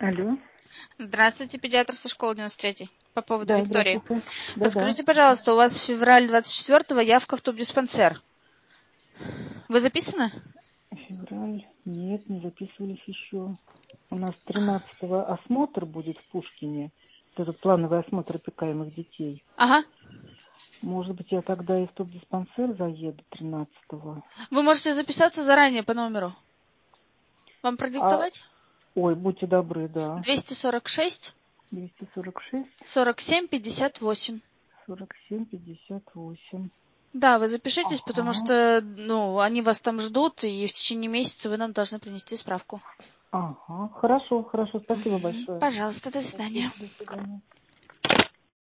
Алло. Здравствуйте, педиатр со школы 93 по поводу Да, Виктории. здравствуйте. Да. Подскажите, пожалуйста, у вас февраль 24-го явка в тубдиспансер. Вы записаны? Февраль. Нет, не записывались еще. У нас 13-го осмотр будет в Пушкине. Вот этот плановый осмотр опекаемых детей. Ага. Может быть, я тогда и в тубдиспансер заеду 13-го. Вы можете записаться заранее по номеру. Вам продиктовать? Ой, будьте добры, да. 246 246 47 58. 47 58. Да, вы запишитесь, потому Ага. что, они вас там ждут, и в течение месяца вы нам должны принести справку. Ага. Хорошо. Спасибо большое. Пожалуйста, до свидания. Спасибо, до свидания.